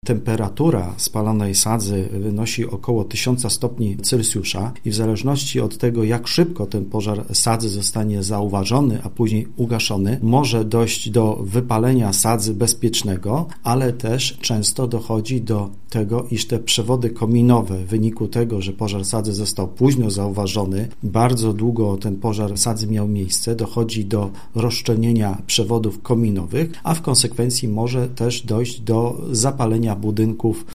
temperatura spalonej sadzy wynosi około 1000 stopni Celsjusza i w zależności od tego, jak szybko ten pożar sadzy zostanie zauważony, a później ugaszony, może dojść do wypalenia sadzy bezpiecznego, ale też często dochodzi do tego, iż te przewody kominowe w wyniku tego, że pożar sadzy został późno zauważony, bardzo długo ten pożar sadzy miał miejsce, dochodzi do rozszczelnienia przewodów kominowych, a w konsekwencji może też dojść do zapalenia budynków